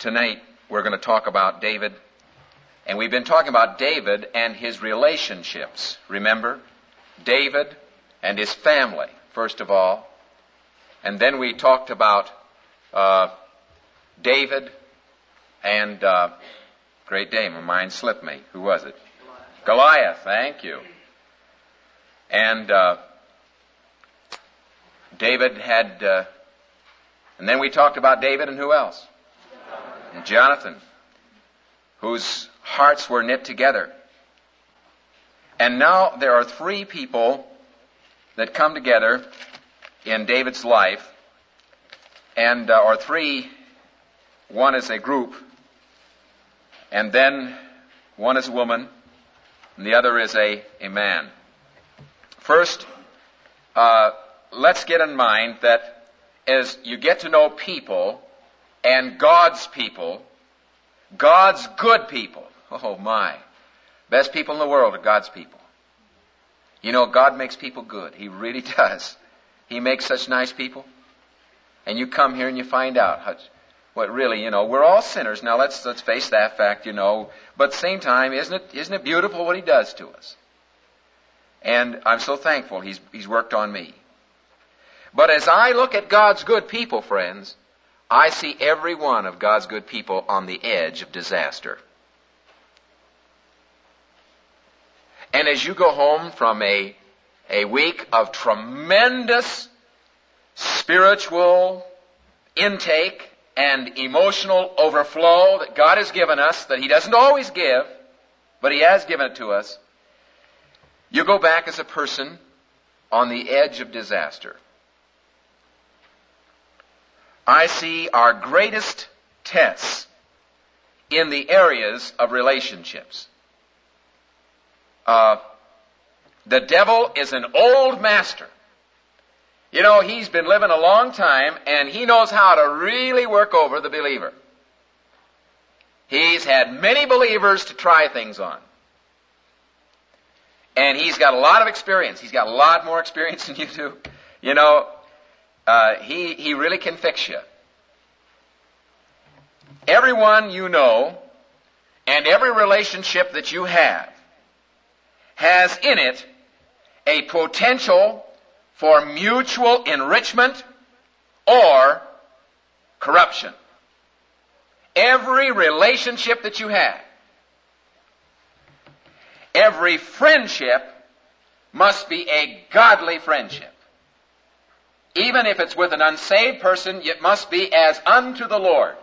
Tonight we're going to talk about David, and we've been talking about David and his relationships. Remember? David and his family, first of all. And then we talked about David and great day, my mind slipped me. Who was it? Goliath, thank you. And David had, and then we talked about David and who else? And Jonathan, whose hearts were knit together. And now there are three people that come together in David's life, and or three, one is a group, and then one is a woman, and the other is a man. First, let's get in mind that as you get to know people and God's people, God's good people, oh my, best people in the world are God's people. You know, God makes people good. He really does. He makes such nice people. And you come here and you find out what really, we're all sinners. Now let's face that fact, But at the same time, isn't it beautiful what He does to us? And I'm so thankful He's worked on me. But as I look at God's good people, friends, I see every one of God's good people on the edge of disaster. And as you go home from a week of tremendous spiritual intake and emotional overflow that God has given us, that He doesn't always give, but He has given it to us, you go back as a person on the edge of disaster. I see our greatest tests in the areas of relationships. The devil is an old master. He's been living a long time, and he knows how to really work over the believer. He's had many believers to try things on. And he's got a lot of experience. He's got a lot more experience than you do. He really can fix you. Everyone you know and every relationship that you have has in it a potential for mutual enrichment or corruption. Every relationship that you have, every friendship must be a godly friendship. Even if it's with an unsaved person, it must be as unto the Lord.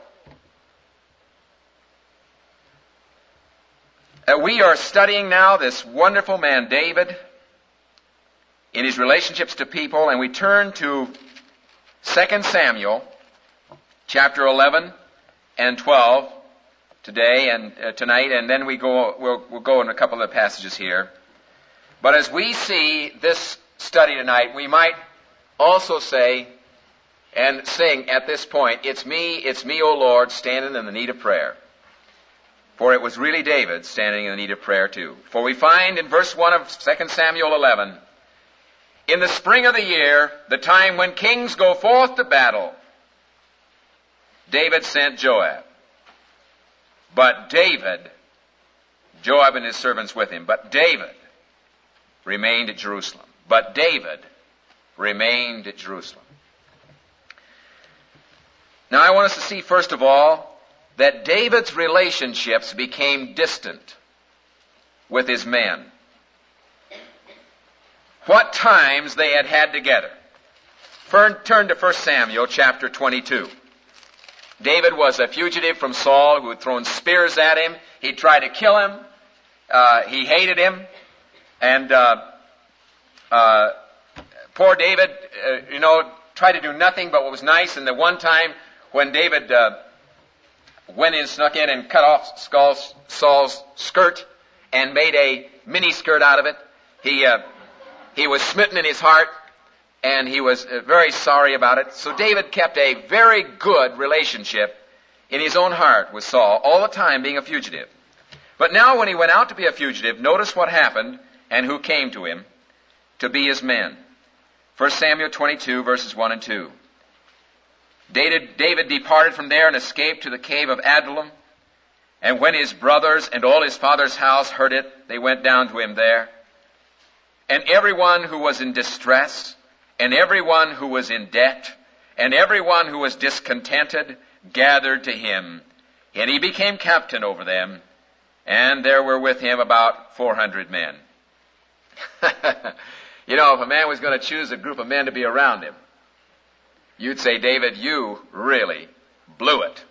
We are studying now this wonderful man, David, in his relationships to people, and we turn to 2 Samuel, chapter 11 and 12 today and tonight, and then we'll go in a couple of passages here. But as we see this study tonight, we might also say and sing at this point, it's me, O Lord, standing in the need of prayer. For it was really David standing in the need of prayer too. For we find in verse 1 of 2 Samuel 11, in the spring of the year, the time when kings go forth to battle, David sent Joab. But David, Joab and his servants with him, but David remained at Jerusalem. But David remained at Jerusalem. Now I want us to see, first of all, that David's relationships became distant with his men. What times they had had together. Turn to 1 Samuel chapter 22. David was a fugitive from Saul who had thrown spears at him. He tried to kill him. He hated him. And poor David, tried to do nothing but what was nice. And the one time when David went in, snuck in, and cut off Saul's skirt and made a mini skirt out of it, he was smitten in his heart, and he was very sorry about it. So David kept a very good relationship in his own heart with Saul, all the time being a fugitive. But now when he went out to be a fugitive, notice what happened and who came to him to be his men. 1 Samuel 22, verses 1 and 2. David departed from there and escaped to the cave of Adullam. And when his brothers and all his father's house heard it, they went down to him there. And everyone who was in distress, and everyone who was in debt, and everyone who was discontented, gathered to him. And he became captain over them, and there were with him about 400 men. You know, if a man was going to choose a group of men to be around him, you'd say, David, you really blew it.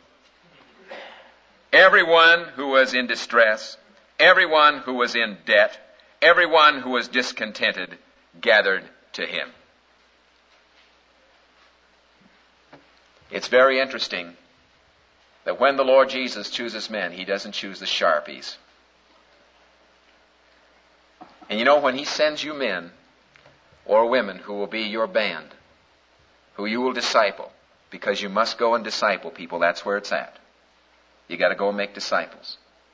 Everyone who was in distress, everyone who was in debt, everyone who was discontented, gathered to him. It's very interesting that when the Lord Jesus chooses men, he doesn't choose the sharpies. And you know, when he sends you men or women who will be your band, who you will disciple, because you must go and disciple people, that's where it's at. You got to go and make disciples.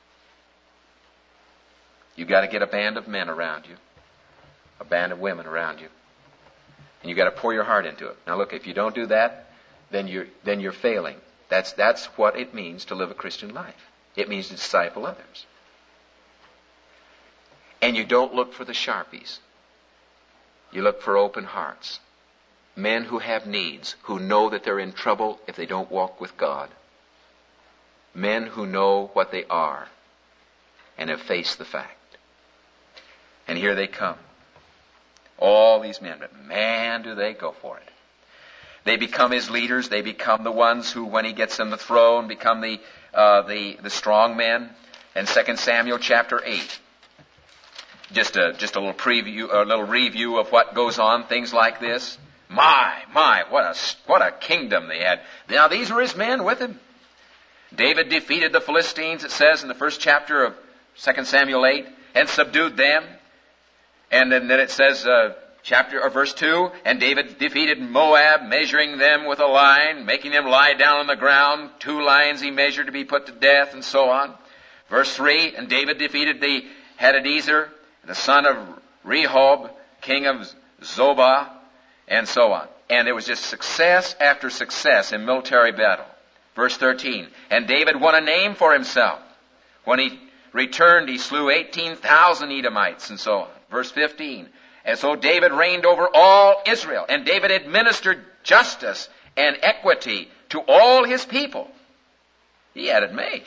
You got to get a band of men around you, a band of women around you, and you got to pour your heart into it. Now look, if you don't do that, then you're failing. That's what it means to live a Christian life. It means to disciple others. And you don't look for the sharpies. You look for open hearts. Men who have needs, who know that they're in trouble if they don't walk with God. Men who know what they are and have faced the fact. And here they come. All these men, but man, do they go for it. They become his leaders. They become the ones who, when he gets on the throne, become the strong men. And 2 Samuel chapter 8. Just a little preview, a little review of what goes on, things like this. My, what a kingdom they had. Now these were his men with him. David defeated the Philistines, it says in the first chapter of 2 Samuel 8, and subdued them. And then it says, verse 2, and David defeated Moab, measuring them with a line, making them lie down on the ground. 2 lions he measured to be put to death, and so on. Verse 3, and David defeated the Hadadezer, the son of Rehob, king of Zobah, and so on. And there was just success after success in military battle. Verse 13, and David won a name for himself. When he returned, he slew 18,000 Edomites, and so on. Verse 15, and so David reigned over all Israel, and David administered justice and equity to all his people. He had it made.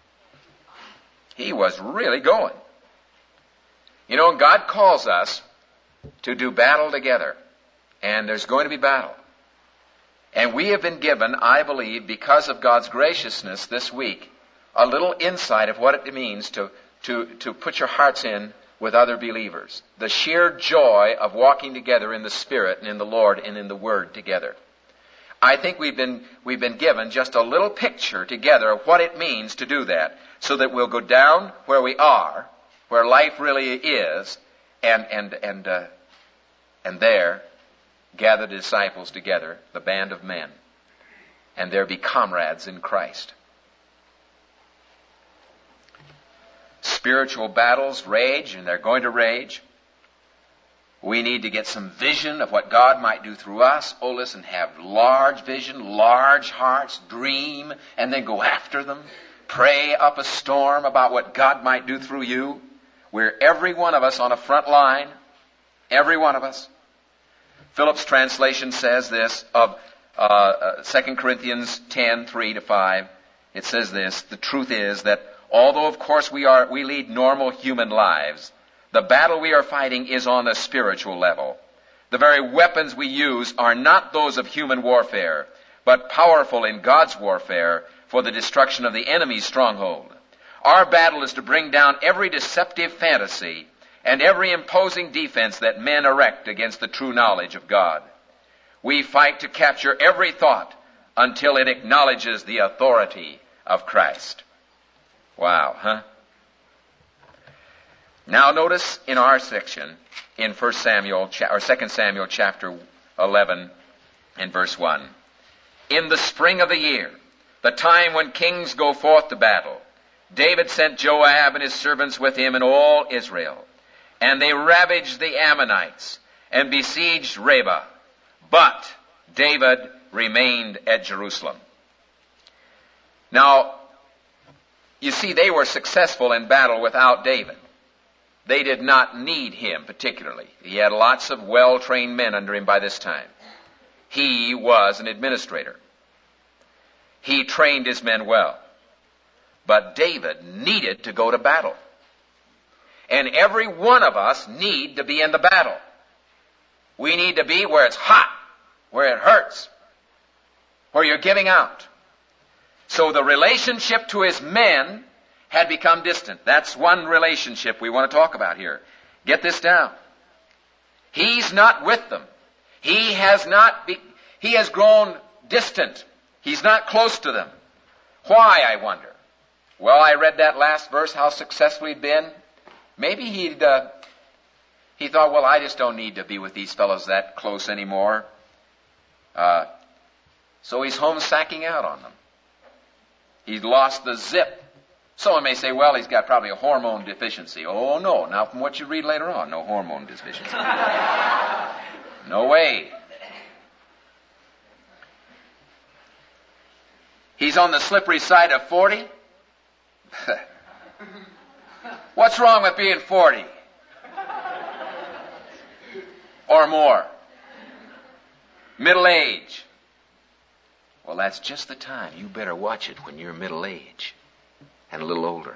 He was really going. You know, God calls us to do battle together. And there's going to be battle. And we have been given, I believe, because of God's graciousness this week, a little insight of what it means to put your hearts in with other believers. The sheer joy of walking together in the Spirit and in the Lord and in the Word together. I think we've been given just a little picture together of what it means to do that, so that we'll go down where we are, where life really is, and there gather the disciples together, the band of men, and there be comrades in Christ. Spiritual battles rage, and they're going to rage. We need to get some vision of what God might do through us. Oh, listen, have large vision, large hearts, dream, and then go after them. Pray up a storm about what God might do through you. We're every one of us on a front line. Every one of us. Phillips' translation says this of 2 Corinthians 10, 3-5. It says this, the truth is that although of course we lead normal human lives, the battle we are fighting is on the spiritual level. The very weapons we use are not those of human warfare, but powerful in God's warfare for the destruction of the enemy's stronghold. Our battle is to bring down every deceptive fantasy and every imposing defense that men erect against the true knowledge of God. We fight to capture every thought until it acknowledges the authority of Christ. Wow, huh? Now notice in our section in 2 Samuel chapter 11 and verse 1. In the spring of the year, the time when kings go forth to battle, David sent Joab and his servants with him and all Israel. And they ravaged the Ammonites and besieged Rabbah. But David remained at Jerusalem. Now, you see, they were successful in battle without David. They did not need him particularly. He had lots of well-trained men under him by this time. He was an administrator. He trained his men well. But David needed to go to battle. And every one of us need to be in the battle. We need to be where it's hot, where it hurts, where you're giving out. So the relationship to his men had become distant. That's one relationship we want to talk about here. Get this down. He's not with them. He has grown distant. He's not close to them. Why, I wonder? Well, I read that last verse, how successful he'd been. Maybe he thought, well, I just don't need to be with these fellows that close anymore. So he's home sacking out on them. He's lost the zip. Someone may say, well, he's got probably a hormone deficiency. Oh, no. Now, from what you read later on, no hormone deficiency. No way. He's on the slippery side of 40. What's wrong with being 40? Or more? Middle age. Well, that's just the time. You better watch it when you're middle age and a little older.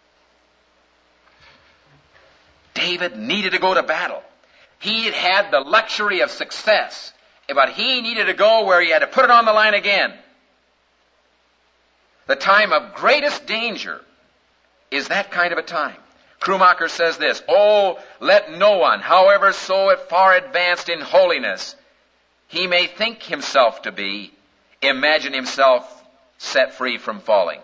David needed to go to battle. He had had the luxury of success, but he needed to go where he had to put it on the line again. The time of greatest danger is that kind of a time. Krummacher says this, oh, let no one, however so far advanced in holiness he may think himself to be, imagine himself set free from falling.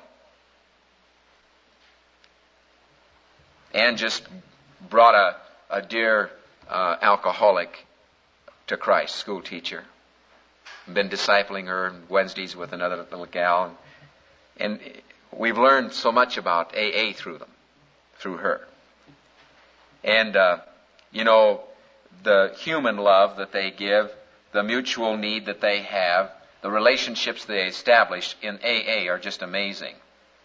Ann just brought a dear alcoholic to Christ, school teacher. Been discipling her on Wednesdays with another little gal. And we've learned so much about AA through her. And, the human love that they give, the mutual need that they have, the relationships they establish in AA are just amazing.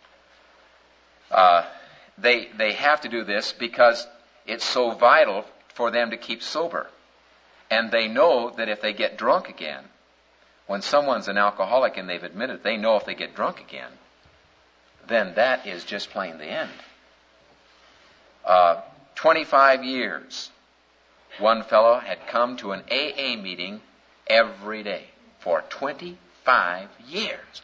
They have to do this because it's so vital for them to keep sober. And they know that if they get drunk again, when someone's an alcoholic and they've admitted, they know if they get drunk again, then that is just plain the end. 25 years, one fellow had come to an AA meeting every day for 25 years.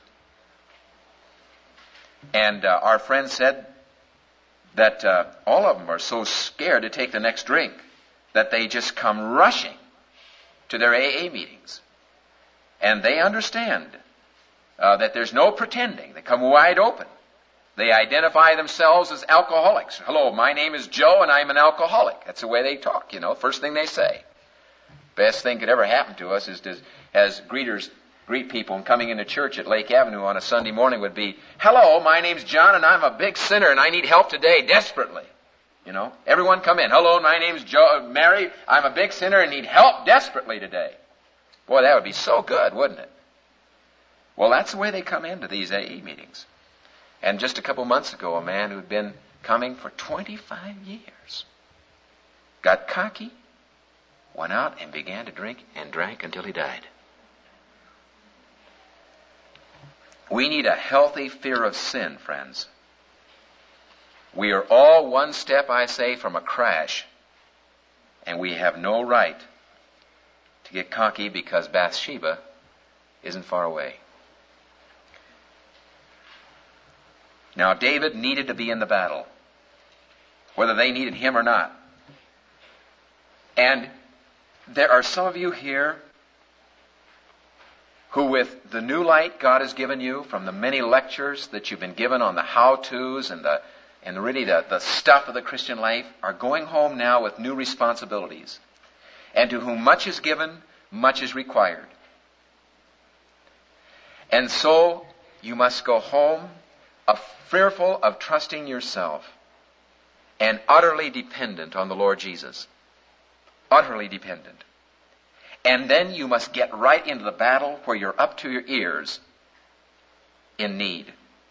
And our friend said that all of them are so scared to take the next drink that they just come rushing to their AA meetings. And they understand that there's no pretending. They come wide open. They identify themselves as alcoholics. Hello, my name is Joe and I'm an alcoholic. That's the way they talk, first thing they say. Best thing could ever happen to us is to, as greeters greet people and coming into church at Lake Avenue on a Sunday morning would be, hello, my name's John and I'm a big sinner and I need help today desperately. Everyone come in. Hello, my name's Mary. I'm a big sinner and need help desperately today. Boy, that would be so good, wouldn't it? Well, that's the way they come into these AA meetings. And just a couple months ago, a man who'd been coming for 25 years got cocky, went out and began to drink and drank until he died. We need a healthy fear of sin, friends. We are all one step, I say, from a crash, and we have no right to get cocky because Bathsheba isn't far away. Now, David needed to be in the battle, whether they needed him or not. And there are some of you here who, with the new light God has given you from the many lectures that you've been given on the how-tos and really the stuff of the Christian life, are going home now with new responsibilities. And to whom much is given, much is required. And so you must go home fearful of trusting yourself and utterly dependent on the Lord Jesus. Utterly dependent. And then you must get right into the battle where you're up to your ears in need.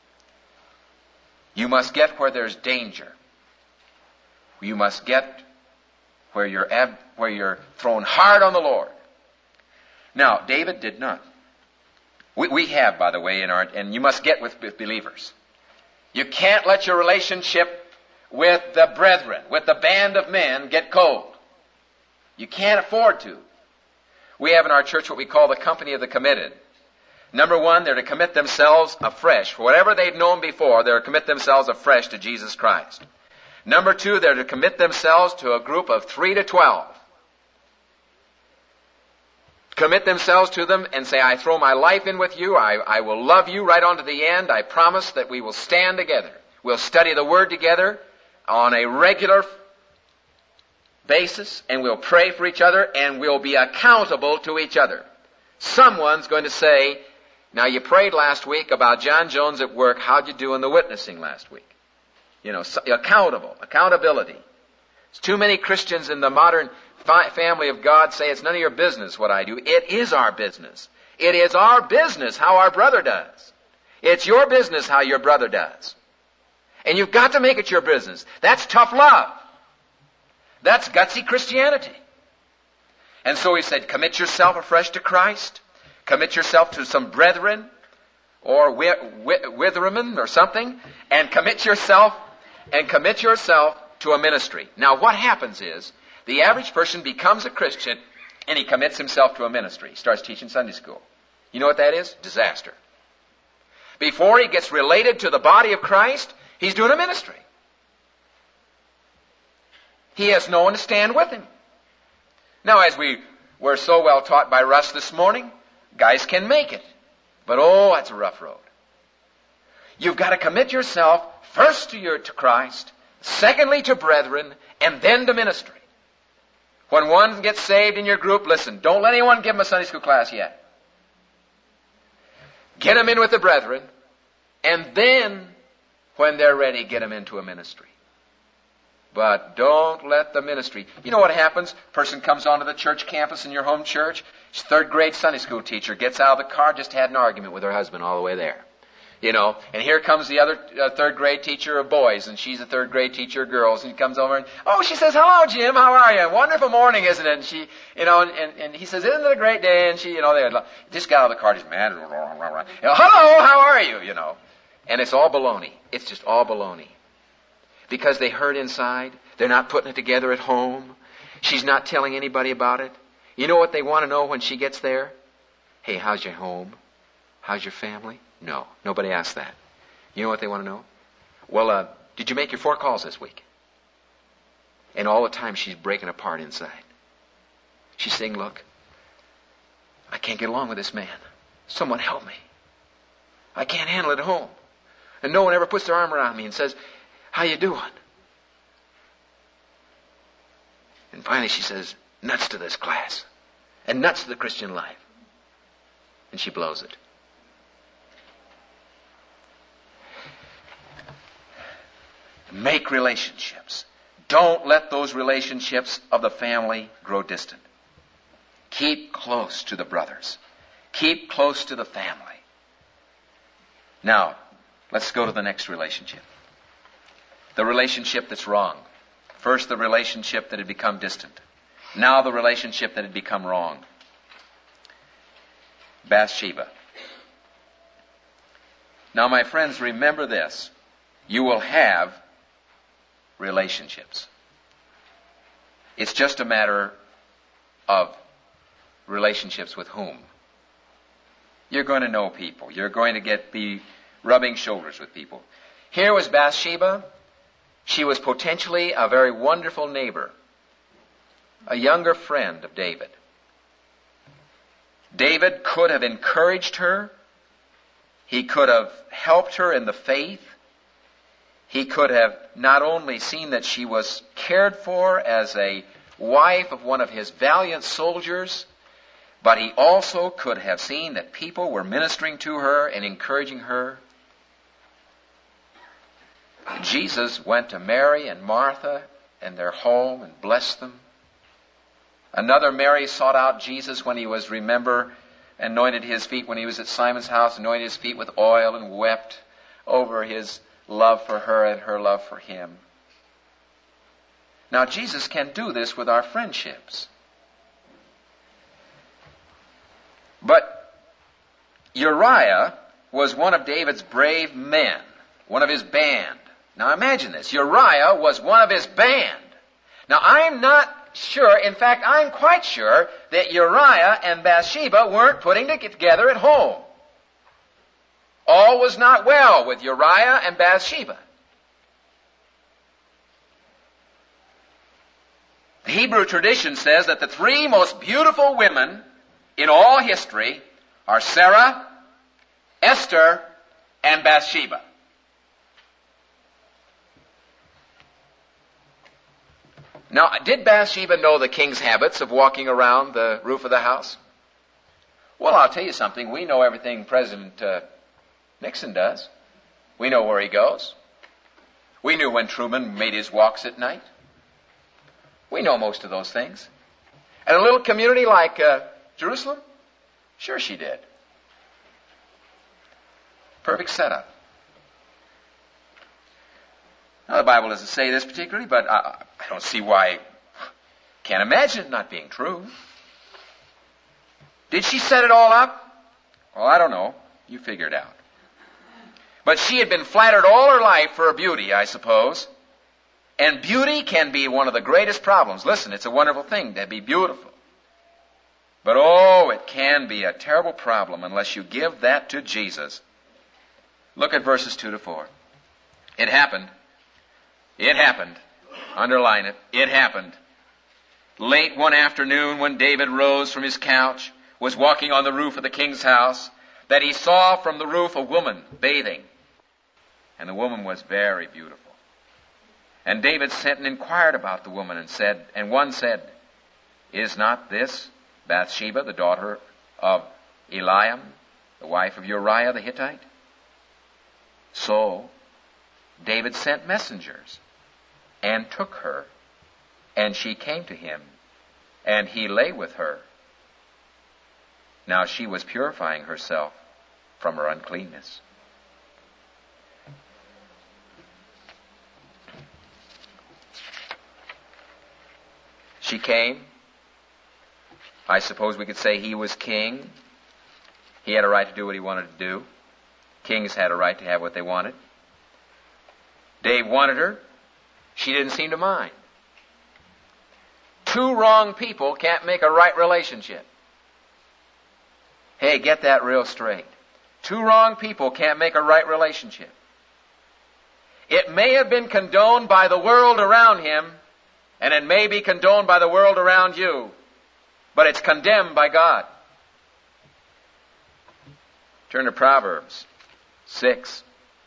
You must get where there's danger. You must get where you're thrown hard on the Lord. Now, David did not. We have, by the way, and you must get with believers. You can't let your relationship with the brethren, with the band of men, get cold. You can't afford to. We have in our church what we call the company of the committed. Number one, they're to commit themselves afresh. Whatever they've known before, they're to commit themselves afresh to Jesus Christ. Number two, they're to commit themselves to a group of 3 to 12. Commit themselves to them and say, I throw my life in with you. I will love you right on to the end. I promise that we will stand together. We'll study the Word together on a regular basis, and we'll pray for each other, and we'll be accountable to each other. Someone's going to say, now you prayed last week about John Jones at work. How'd you do in the witnessing last week? Accountability. There's too many Christians in the modern family of God say it's none of your business what I do. It is our business. It is our business how our brother does. It's your business how your brother does. And you've got to make it your business. That's tough love. That's gutsy Christianity. And so he said, commit yourself afresh to Christ. Commit yourself to some brethren or withermen or something. And commit yourself to a ministry. Now what happens is, the average person becomes a Christian and he commits himself to a ministry. He starts teaching Sunday school. You know what that is? Disaster. Before he gets related to the body of Christ, he's doing a ministry. He has no one to stand with him. Now, as we were so well taught by Russ this morning, guys can make it. But that's a rough road. You've got to commit yourself first to Christ, secondly to brethren, and then to ministry. When one gets saved in your group, listen, don't let anyone give them a Sunday school class yet. Get them in with the brethren, and then, when they're ready, get them into a ministry. But don't let the ministry... You know what happens? Person comes onto the church campus in your home church. She's third grade Sunday school teacher. Gets out of the car, just had an argument with her husband all the way there. And here comes the other third grade teacher of boys, and she's a third grade teacher of girls, and he comes over and, she says, hello, Jim, how are you? Wonderful morning, isn't it? And she, and he says, isn't it a great day? And she, they just got out of the car, just mad, hello, how are you? And it's all baloney. It's just all baloney. Because they hurt inside. They're not putting it together at home. She's not telling anybody about it. You know what they want to know when she gets there? Hey, how's your home? How's your family? No, nobody asked that. You know what they want to know? Well, did you make your 4 calls this week? And all the time she's breaking apart inside. She's saying, look, I can't get along with this man. Someone help me. I can't handle it at home. And no one ever puts their arm around me and says, how you doing? And finally she says, nuts to this class. And nuts to the Christian life. And she blows it. Make relationships. Don't let those relationships of the family grow distant. Keep close to the brothers. Keep close to the family. Now, let's go to the next relationship. The relationship that's wrong. First, the relationship that had become distant. Now, the relationship that had become wrong. Bathsheba. Now, my friends, remember this. You will have relationships. It's just a matter of relationships with whom. You're going to know people. You're going to be rubbing shoulders with people. Here was Bathsheba. She was potentially a very wonderful neighbor, a younger friend of David. David could have encouraged her. He could have helped her in the faith. He could have not only seen that she was cared for as a wife of one of his valiant soldiers, but he also could have seen that people were ministering to her and encouraging her. Jesus went to Mary and Martha and their home and blessed them. Another Mary sought out Jesus when he was, remember, anointed his feet when he was at Simon's house, anointed his feet with oil and wept over his love for her and her love for him. Now, Jesus can do this with our friendships. But Uriah was one of David's brave men, one of his band. Now imagine this. Uriah was one of his band. Now I'm not sure, in fact I'm quite sure that Uriah and Bathsheba weren't putting it together at home. All was not well with Uriah and Bathsheba. The Hebrew tradition says that the three most beautiful women in all history are Sarah, Esther, and Bathsheba. Now, did Bathsheba know the king's habits of walking around the roof of the house? Well, I'll tell you something. We know everything President Nixon does. We know where he goes. We knew when Truman made his walks at night. We know most of those things. And a little community like Jerusalem? Sure she did. Perfect setup. Now, the Bible doesn't say this particularly, but I don't see why. Can't imagine it not being true. Did she set it all up? Well, I don't know. You figure it out. But she had been flattered all her life for her beauty, I suppose. And beauty can be one of the greatest problems. Listen, it's a wonderful thing to be beautiful. But oh, it can be a terrible problem unless you give that to Jesus. Look at verses 2 to 4. It happened. It happened. Underline it. It happened. Late one afternoon when David rose from his couch, was walking on the roof of the king's house, that he saw from the roof a woman bathing. And the woman was very beautiful. And David sent and inquired about the woman and one said, "Is not this Bathsheba, the daughter of Eliam, the wife of Uriah the Hittite?" So David sent messengers and took her, and she came to him, and he lay with her. Now she was purifying herself from her uncleanness. She came. I suppose we could say he was king. He had a right to do what he wanted to do. Kings had a right to have what they wanted. Dave wanted her. She didn't seem to mind. Two wrong people can't make a right relationship. Hey, get that real straight. Two wrong people can't make a right relationship. It may have been condoned by the world around him, and it may be condoned by the world around you, but it's condemned by God. Turn to Proverbs 6,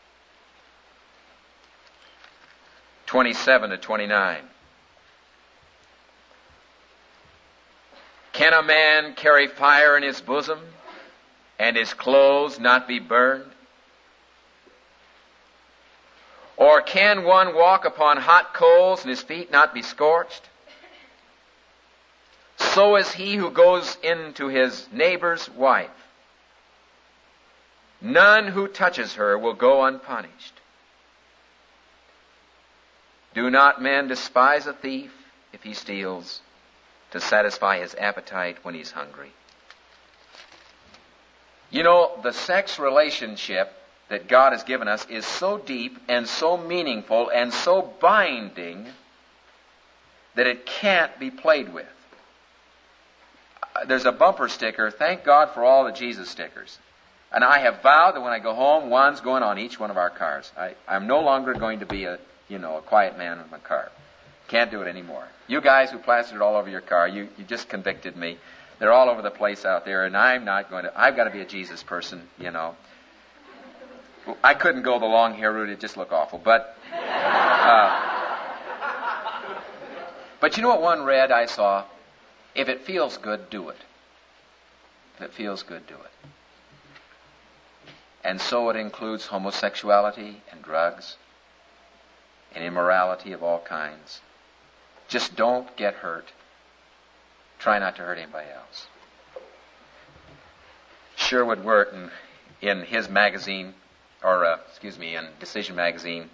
27 to 29. Can a man carry fire in his bosom, and his clothes not be burned? Or can one walk upon hot coals, and his feet not be scorched? So is he who goes into his neighbor's wife. None who touches her will go unpunished. Do not men despise a thief if he steals, to satisfy his appetite when he's hungry? You know, the sex relationship that God has given us is so deep and so meaningful and so binding that it can't be played with. There's a bumper sticker, thank God for all the Jesus stickers. And I have vowed that when I go home, one's going on each one of our cars. I'm no longer going to be a quiet man in my car. Can't do it anymore. You guys who plastered it all over your car, you just convicted me. They're all over the place out there, and I've got to be a Jesus person, I couldn't go the long hair route, it'd just look awful. But you know what one read I saw? If it feels good, do it. If it feels good, do it. And so it includes homosexuality and drugs and immorality of all kinds. Just don't get hurt. Try not to hurt anybody else. Sherwood Wirt in his magazine, in Decision Magazine,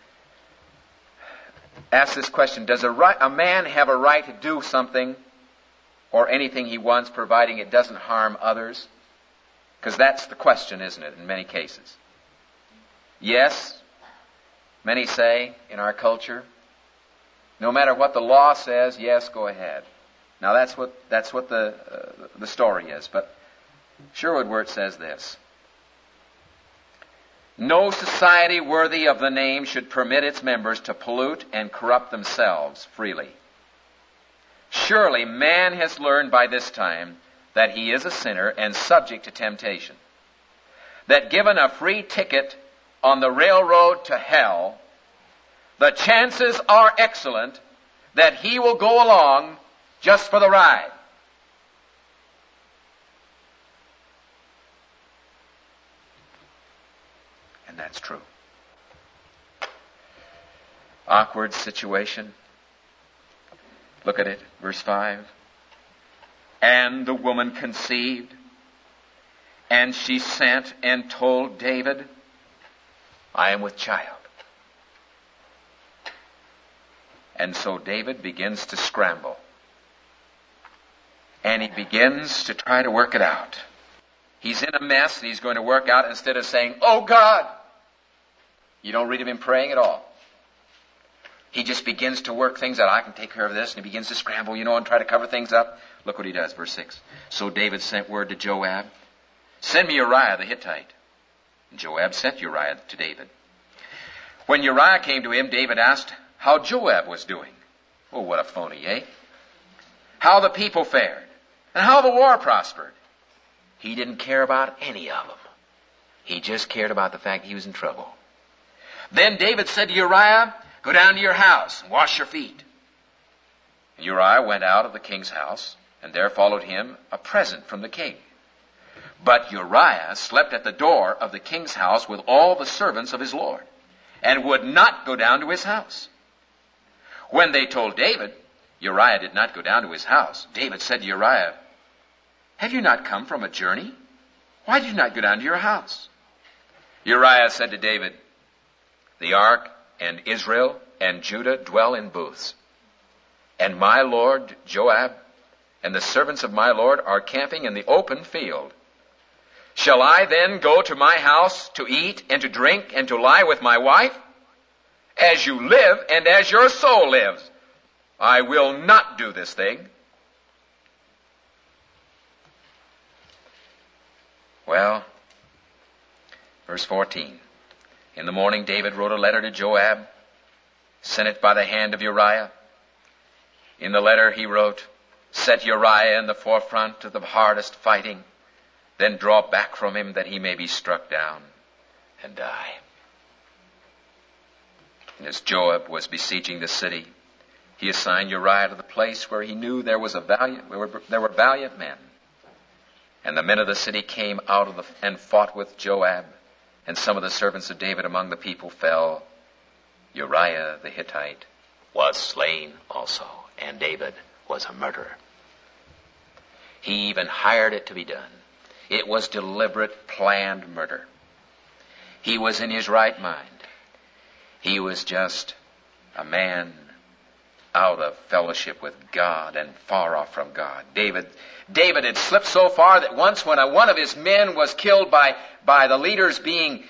asked this question: does a man have a right to do something or anything he wants, providing it doesn't harm others? Because that's the question, isn't it, in many cases? Yes, many say in our culture, no matter what the law says, yes, go ahead. Now that's what the story is. But Sherwood Wirt says this: no society worthy of the name should permit its members to pollute and corrupt themselves freely. Surely man has learned by this time that he is a sinner and subject to temptation. That given a free ticket on the railroad to hell, the chances are excellent that he will go along just for the ride. And that's true. Awkward situation. Look at it, verse 5. And the woman conceived, and she sent and told David, I am with child. And so David begins to scramble. And he begins to try to work it out. He's in a mess, and he's going to work out instead of saying, oh God. You don't read of him praying at all. He just begins to work things out. I can take care of this. And he begins to scramble, and try to cover things up. Look what he does, verse 6. So David sent word to Joab, send me Uriah the Hittite. And Joab sent Uriah to David. When Uriah came to him, David asked how Joab was doing. Oh, what a phony, eh? How the people fared, and how the war prospered. He didn't care about any of them. He just cared about the fact he was in trouble. Then David said to Uriah, go down to your house and wash your feet. And Uriah went out of the king's house, and there followed him a present from the king. But Uriah slept at the door of the king's house with all the servants of his lord, and would not go down to his house. When they told David, Uriah did not go down to his house. David said to Uriah, have you not come from a journey? Why did you not go down to your house? Uriah said to David, the ark and Israel and Judah dwell in booths. And my lord Joab and the servants of my lord are camping in the open field. Shall I then go to my house to eat and to drink and to lie with my wife? As you live and as your soul lives, I will not do this thing. Well, verse 14. In the morning David wrote a letter to Joab, sent it by the hand of Uriah. In the letter he wrote, set Uriah in the forefront of the hardest fighting, then draw back from him that he may be struck down and die. And as Joab was besieging the city, he assigned Uriah to the place where he knew there were valiant men. And the men of the city came out and fought with Joab, and some of the servants of David among the people fell. Uriah the Hittite was slain also, and David was a murderer. He even hired it to be done. It was deliberate, planned murder. He was in his right mind. He was just a man out of fellowship with God and far off from God. David had slipped so far that once when one of his men was killed by the leaders being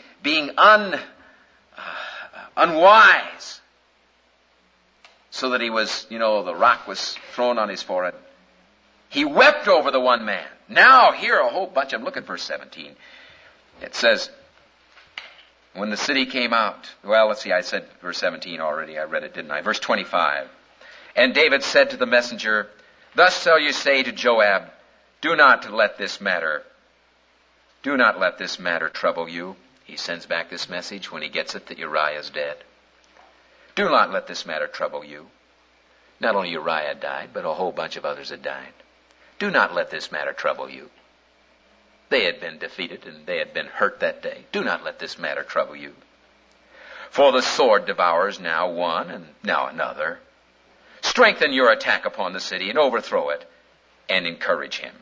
unwise, so that he was, the rock was thrown on his forehead, he wept over the one man. Now here a whole bunch of them. Look at verse 17. It says, when the city came out, well, let's see, I said verse 17 already. I read it, didn't I? Verse 25. And David said to the messenger, thus shall you say to Joab, do not let this matter trouble you. He sends back this message when he gets it that Uriah is dead. Do not let this matter trouble you. Not only Uriah died, but a whole bunch of others had died. Do not let this matter trouble you. They had been defeated and they had been hurt that day. Do not let this matter trouble you. For the sword devours now one and now another. Strengthen your attack upon the city and overthrow it, and encourage him.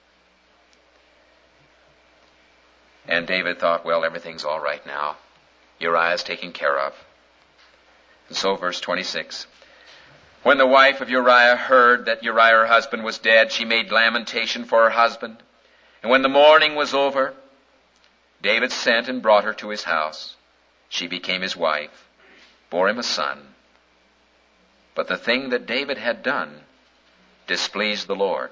And David thought, well, everything's all right now. Uriah's taken care of. And so verse 26. When the wife of Uriah heard that Uriah, her husband, was dead, she made lamentation for her husband. And when the mourning was over, David sent and brought her to his house. She became his wife, bore him a son. But the thing that David had done displeased the Lord.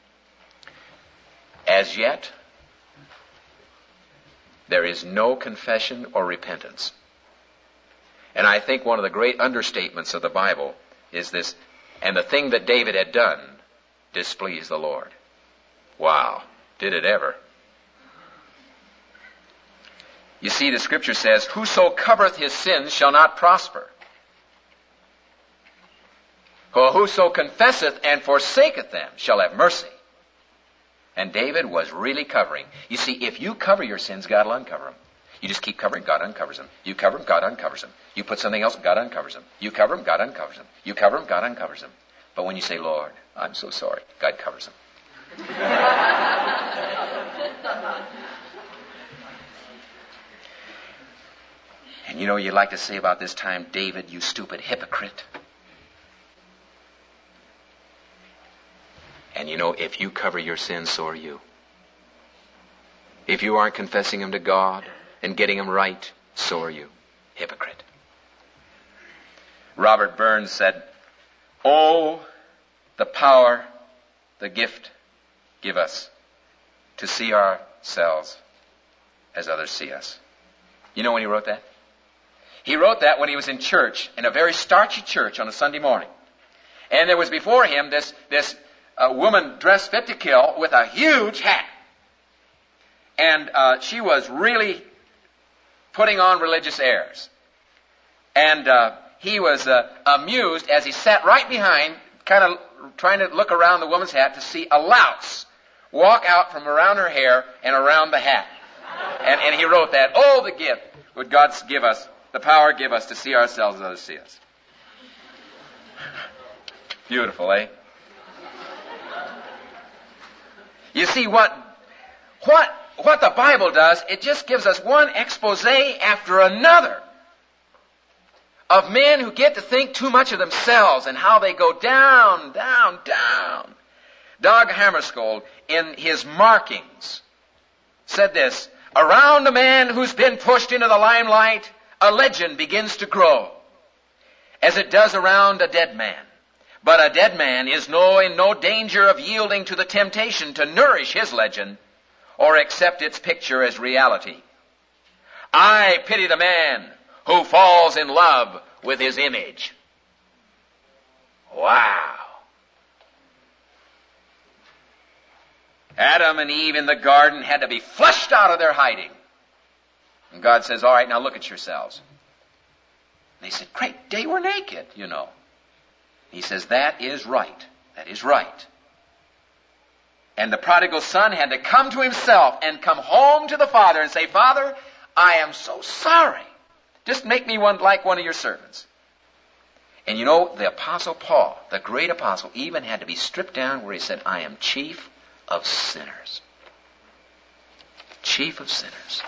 As yet, there is no confession or repentance. And I think one of the great understatements of the Bible is this, and the thing that David had done displeased the Lord. Wow, did it ever? You see, the Scripture says, whoso covereth his sins shall not prosper. For whoso confesseth and forsaketh them shall have mercy. And David was really covering. You see, if you cover your sins, God will uncover them. You just keep covering, God uncovers them. You cover them, God uncovers them. You put something else, God uncovers them. You cover them, God uncovers them. You cover them, God uncovers them. But when you say, Lord, I'm so sorry, God covers them. And you know, you like to say about this time, David, you stupid hypocrite. And you know, if you cover your sins, so are you. If you aren't confessing them to God and getting them right, so are you. Hypocrite. Robert Burns said, oh, the power, the gift give us to see ourselves as others see us. You know when he wrote that? He wrote that when he was in church, in a very starchy church on a Sunday morning. And there was before him this woman dressed fit to kill with a huge hat. And she was really putting on religious airs. And he was amused as he sat right behind, kind of trying to look around the woman's hat to see a louse walk out from around her hair and around the hat. And he wrote that, oh, the gift would God give us, the power give us to see ourselves as others see us. Beautiful, eh? You see, what the Bible does, it just gives us one expose after another of men who get to think too much of themselves and how they go down, down, down. Dag Hammarskjöld, in his markings, said this, around a man who's been pushed into the limelight, a legend begins to grow, as it does around a dead man. But a dead man is in no danger of yielding to the temptation to nourish his legend or accept its picture as reality. I pity the man who falls in love with his image. Wow. Adam and Eve in the garden had to be flushed out of their hiding. And God says, all right, now look at yourselves. And they said, great, they were naked, you know. He says, that is right. That is right. And the prodigal son had to come to himself and come home to the father and say, Father, I am so sorry. Just make me like one of your servants. And you know, the Apostle Paul, the great apostle, even had to be stripped down where he said, I am chief of sinners. Chief of sinners.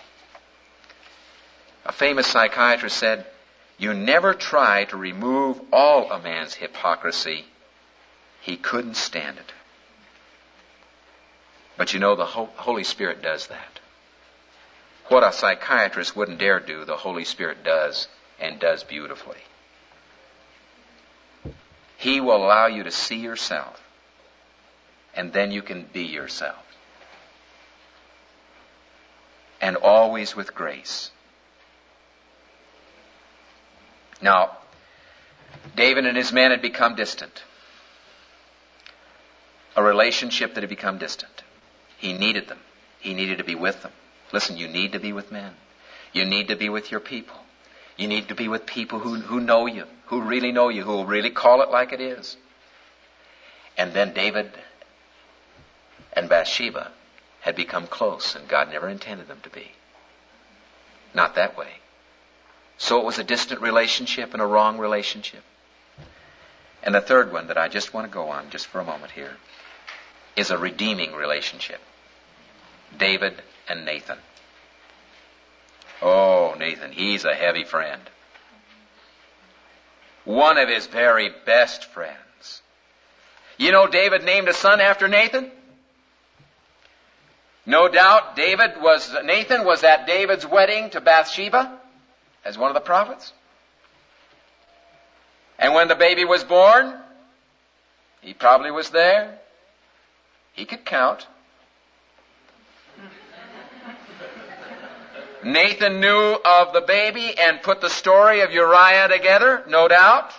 A famous psychiatrist said, you never try to remove all a man's hypocrisy. He couldn't stand it. But you know, the Holy Spirit does that. What a psychiatrist wouldn't dare do, the Holy Spirit does, and does beautifully. He will allow you to see yourself, and then you can be yourself. And always with grace. Now, David and his men had become distant. A relationship that had become distant. He needed them. He needed to be with them. Listen, you need to be with men. You need to be with your people. You need to be with people who know you, who really know you, who will really call it like it is. And then David and Bathsheba had become close, and God never intended them to be. Not that way. So it was a distant relationship and a wrong relationship. And the third one that I just want to go on just for a moment here. is a redeeming relationship. David and Nathan. Oh, Nathan, he's a heavy friend. One of his very best friends. You know, David named a son after Nathan. No doubt Nathan was at David's wedding to Bathsheba as one of the prophets. And when the baby was born, he probably was there. He could count. Nathan knew of the baby and put the story of Uriah together, no doubt.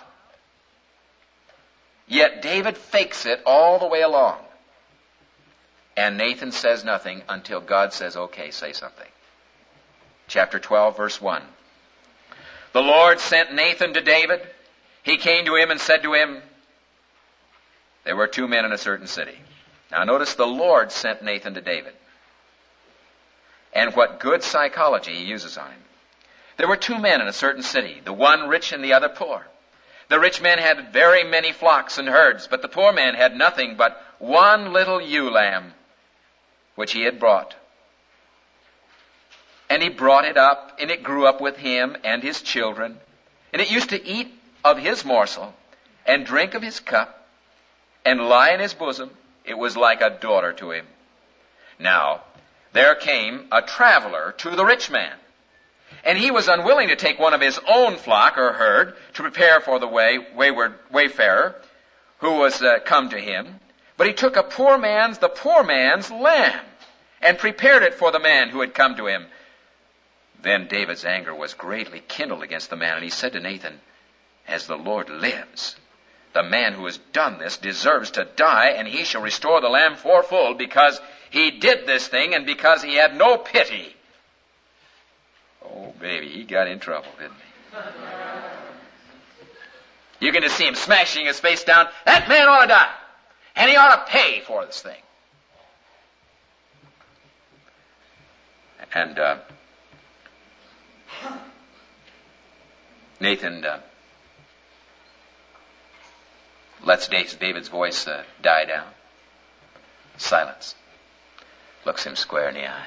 Yet David fakes it all the way along. And Nathan says nothing until God says, okay, say something. Chapter 12, verse 1. The Lord sent Nathan to David. He came to him and said to him, there were 2 men in a certain city. Now notice the Lord sent Nathan to David. And what good psychology he uses on him. There were 2 men in a certain city, the one rich and the other poor. The rich man had very many flocks and herds, but the poor man had nothing but one little ewe lamb, which he had brought. And he brought it up, and it grew up with him and his children. And it used to eat of his morsel, and drink of his cup, and lie in his bosom. It was like a daughter to him. Now, there came a traveler to the rich man, and he was unwilling to take one of his own flock or herd to prepare for the wayward wayfarer who was come to him. But he took the poor man's lamb and prepared it for the man who had come to him. Then David's anger was greatly kindled against the man, and he said to Nathan, as the Lord lives, the man who has done this deserves to die, and he shall restore the lamb fourfold, because he did this thing and because he had no pity. Oh, baby, he got in trouble, didn't he? You're going to see him smashing his face down. That man ought to die, and he ought to pay for this thing. And Nathan lets David's voice die down. Silence. Looks him square in the eye.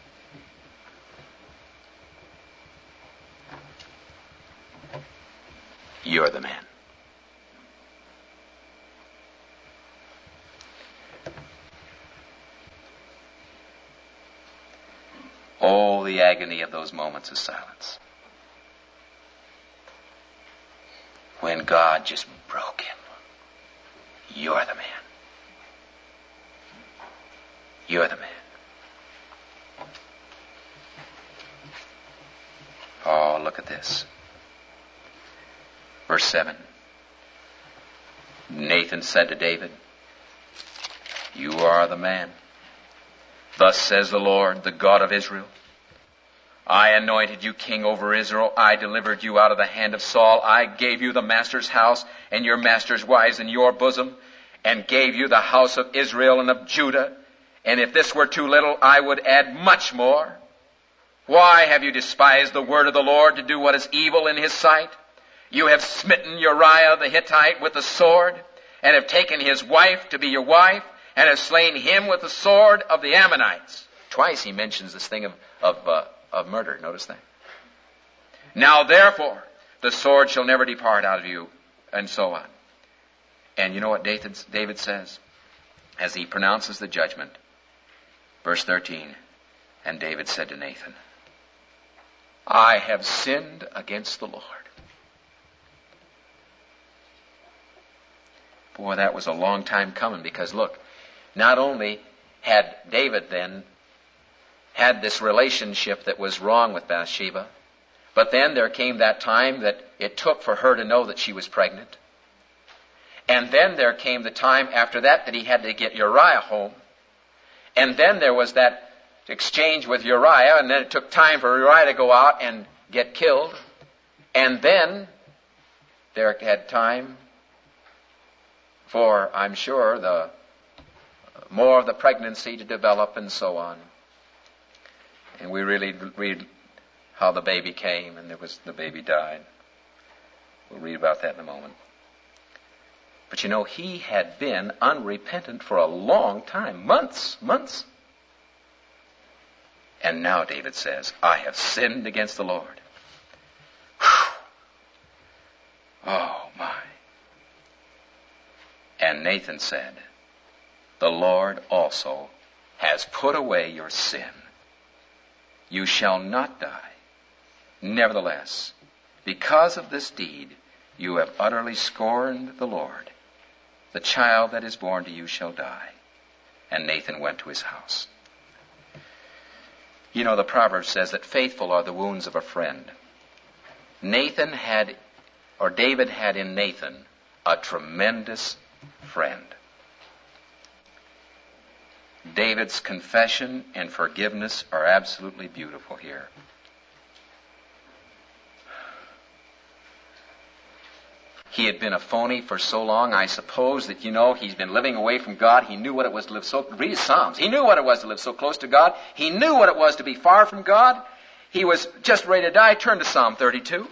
You're the man. Oh, the agony of those moments of silence. When God just broke him. You're the man. You're the man. Oh, look at this. Verse 7. Nathan said to David, you are the man. Thus says the Lord, the God of Israel. I anointed you king over Israel. I delivered you out of the hand of Saul. I gave you the master's house and your master's wives in your bosom, and gave you the house of Israel and of Judah. And if this were too little, I would add much more. Why have you despised the word of the Lord to do what is evil in his sight? You have smitten Uriah the Hittite with the sword, and have taken his wife to be your wife, and have slain him with the sword of the Ammonites. Twice he mentions this thing of murder. Notice that. Now therefore, the sword shall never depart out of you, and so on. And you know what David says as he pronounces the judgment? Verse 13, and David said to Nathan, I have sinned against the Lord. Boy, that was a long time coming, because look, not only had David then had this relationship that was wrong with Bathsheba, but then there came that time that it took for her to know that she was pregnant. And then there came the time after that he had to get Uriah home. And then there was that exchange with Uriah, and then it took time for Uriah to go out and get killed. And then there had time for, I'm sure, the more of the pregnancy to develop and so on. And we really read how the baby came, and the baby died. We'll read about that in a moment. But you know, he had been unrepentant for a long time, months. And now David says, I have sinned against the Lord. Whew. Oh, my. And Nathan said, the Lord also has put away your sin. You shall not die. Nevertheless, because of this deed, you have utterly scorned the Lord. The child that is born to you shall die. And Nathan went to his house. You know, the proverb says that faithful are the wounds of a friend. David had in Nathan a tremendous friend. David's confession and forgiveness are absolutely beautiful here. He had been a phony for so long, I suppose, that, he's been living away from God. He knew what it was to live read his Psalms. He knew what it was to live so close to God. He knew what it was to be far from God. He was just ready to die. Turn to Psalm 32.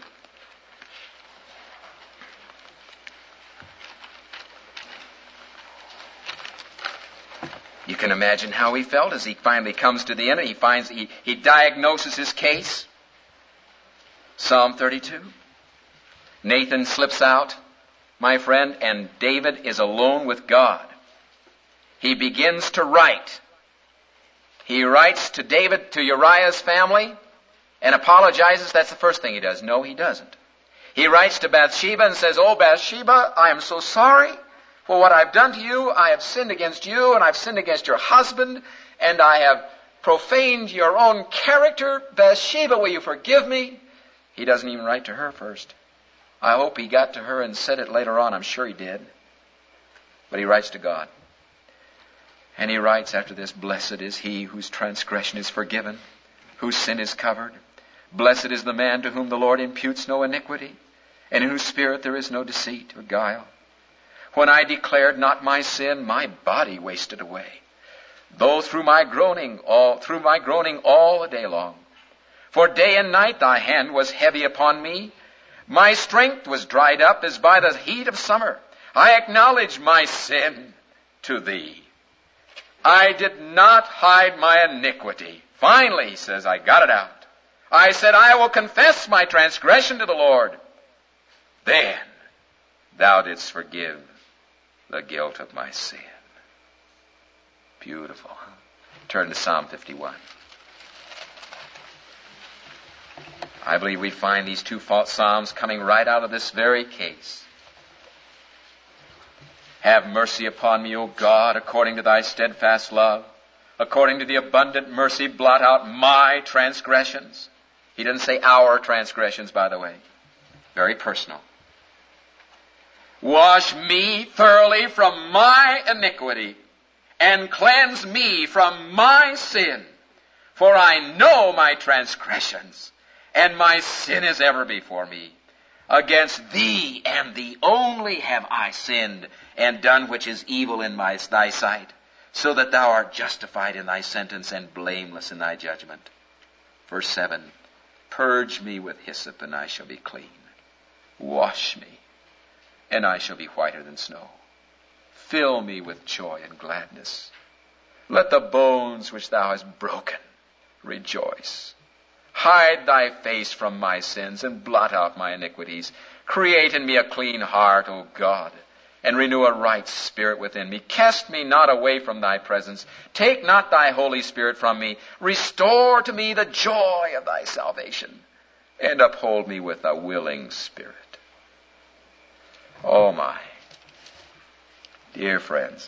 You can imagine how he felt as he finally comes to the end. He diagnoses his case. Psalm 32. Nathan slips out, my friend, and David is alone with God. He begins to write. He writes to Uriah's family, and apologizes. That's the first thing he does. No, he doesn't. He writes to Bathsheba and says, oh, Bathsheba, I am so sorry for what I've done to you. I have sinned against you, and I've sinned against your husband, and I have profaned your own character. Bathsheba, will you forgive me? He doesn't even write to her first. I hope he got to her and said it later on. I'm sure he did. But he writes to God. And he writes after this, blessed is he whose transgression is forgiven, whose sin is covered. Blessed is the man to whom the Lord imputes no iniquity, and in whose spirit there is no deceit or guile. When I declared not my sin, my body wasted away, though through my groaning all the day long. For day and night thy hand was heavy upon me. My strength was dried up as by the heat of summer. I acknowledge my sin to thee. I did not hide my iniquity. Finally, he says, I got it out. I said, I will confess my transgression to the Lord. Then thou didst forgive the guilt of my sin. Beautiful. Turn to Psalm 51. I believe we find these two psalms coming right out of this very case. Have mercy upon me, O God, according to thy steadfast love. According to the abundant mercy, blot out my transgressions. He doesn't say our transgressions, by the way. Very personal. Wash me thoroughly from my iniquity, and cleanse me from my sin. For I know my transgressions, and my sin is ever before me. Against thee and thee only have I sinned, and done which is evil in thy sight, so that thou art justified in thy sentence and blameless in thy judgment. Verse 7, purge me with hyssop, and I shall be clean. Wash me, and I shall be whiter than snow. Fill me with joy and gladness. Let the bones which thou hast broken rejoice. Hide thy face from my sins and blot out my iniquities. Create in me a clean heart, O God, and renew a right spirit within me. Cast me not away from thy presence. Take not thy Holy Spirit from me. Restore to me the joy of thy salvation, and uphold me with a willing spirit. Oh my, dear friends,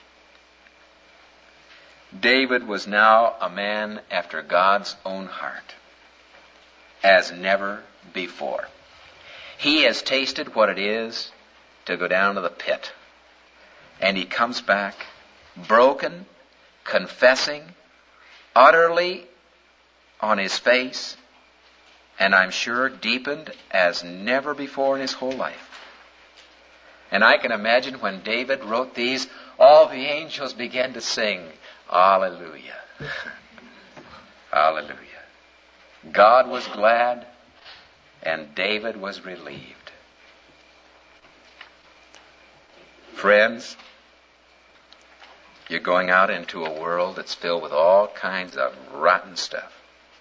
David was now a man after God's own heart, as never before. He has tasted what it is to go down to the pit. And he comes back broken, confessing, utterly on his face, and I'm sure deepened as never before in his whole life. And I can imagine when David wrote these, all the angels began to sing, Hallelujah. Hallelujah. God was glad, and David was relieved. Friends, you're going out into a world that's filled with all kinds of rotten stuff.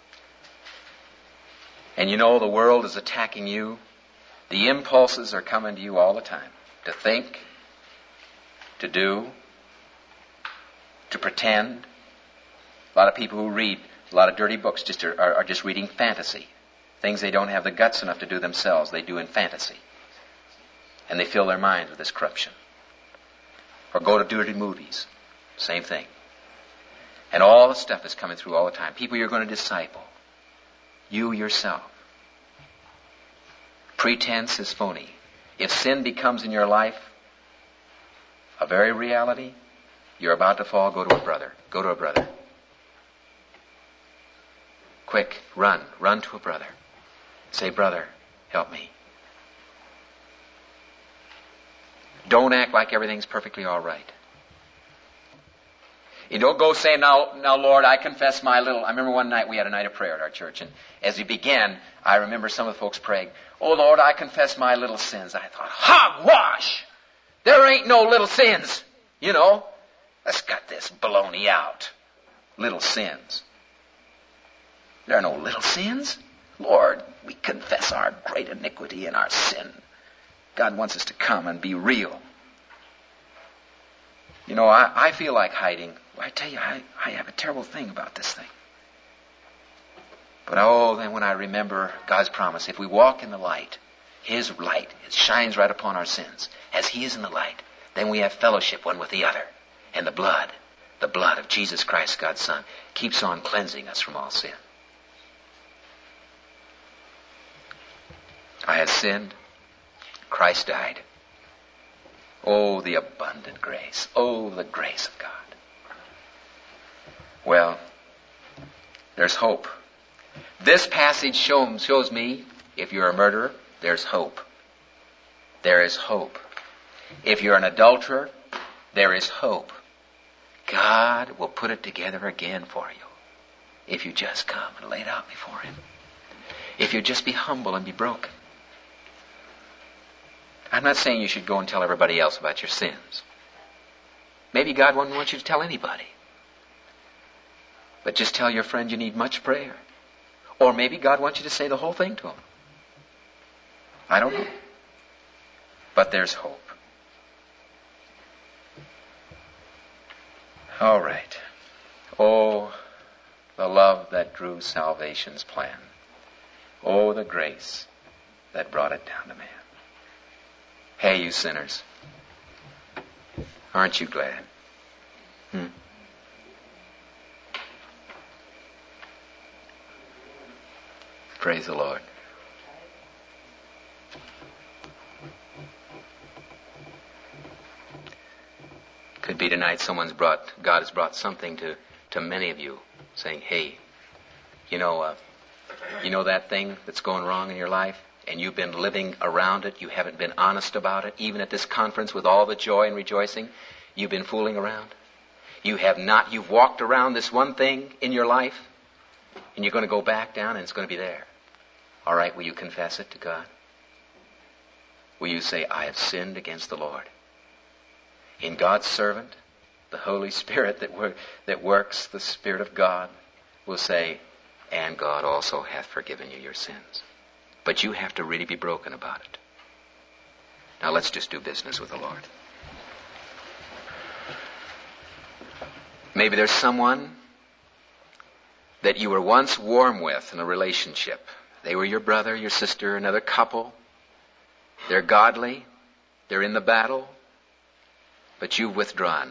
And you know the world is attacking you. The impulses are coming to you all the time. To think, to do, to pretend. A lot of people who read a lot of dirty books are just reading fantasy. Things they don't have the guts enough to do themselves, they do in fantasy. And they fill their minds with this corruption. Or go to dirty movies. Same thing. And all the stuff is coming through all the time. People you're going to disciple. You yourself. Pretense is phony. If sin becomes in your life a very reality, you're about to fall, go to a brother. Go to a brother. Quick, run to a brother. Say, brother, help me. Don't act like everything's perfectly all right. You don't go saying, now, Lord, I confess my little... I remember one night we had a night of prayer at our church, and as we began, I remember some of the folks praying, oh, Lord, I confess my little sins. I thought, hogwash! There ain't no little sins. You know, let's cut this baloney out. Little sins. There are no little sins. Lord, we confess our great iniquity and our sin. God wants us to come and be real. You know, I feel like hiding. I tell you, I have a terrible thing about this thing. But then when I remember God's promise, if we walk in the light, His light, it shines right upon our sins. As He is in the light, then we have fellowship one with the other. And the blood of Jesus Christ, God's Son, keeps on cleansing us from all sin. I had sinned. Christ died. Oh, the abundant grace. Oh, the grace of God. Well, there's hope. This passage shows me, if you're a murderer, there's hope. There is hope. If you're an adulterer, there is hope. God will put it together again for you if you just come and lay it out before Him. If you just be humble and be broken. I'm not saying you should go and tell everybody else about your sins. Maybe God wouldn't want you to tell anybody. But just tell your friend you need much prayer. Or maybe God wants you to say the whole thing to him. I don't know. But there's hope. All right. Oh, the love that drew salvation's plan. Oh, the grace that brought it down to man. Hey, you sinners. Aren't you glad? Praise the Lord. Could be tonight God has brought something to many of you, saying, hey, you know that thing that's going wrong in your life? And you've been living around it. You haven't been honest about it. Even at this conference with all the joy and rejoicing, you've been fooling around. You've walked around this one thing in your life, and you're going to go back down and it's going to be there. All right, will you confess it to God? Will you say, I have sinned against the Lord? In God's servant, the Holy Spirit that works, the Spirit of God, will say, and God also hath forgiven you your sins. But you have to really be broken about it. Now let's just do business with the Lord. Maybe there's someone that you were once warm with in a relationship. They were your brother, your sister, another couple. They're godly. They're in the battle. But you've withdrawn.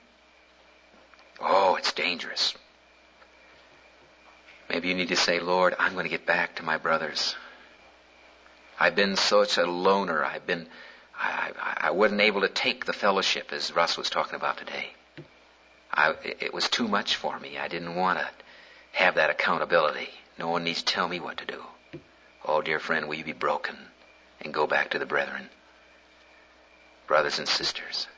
Oh, it's dangerous. Maybe you need to say, Lord, I'm going to get back to my brothers. I've been such a loner. I wasn't able to take the fellowship as Russ was talking about today. It was too much for me. I didn't want to have that accountability. No one needs to tell me what to do. Oh, dear friend, will you be broken and go back to the brethren? Brothers and sisters,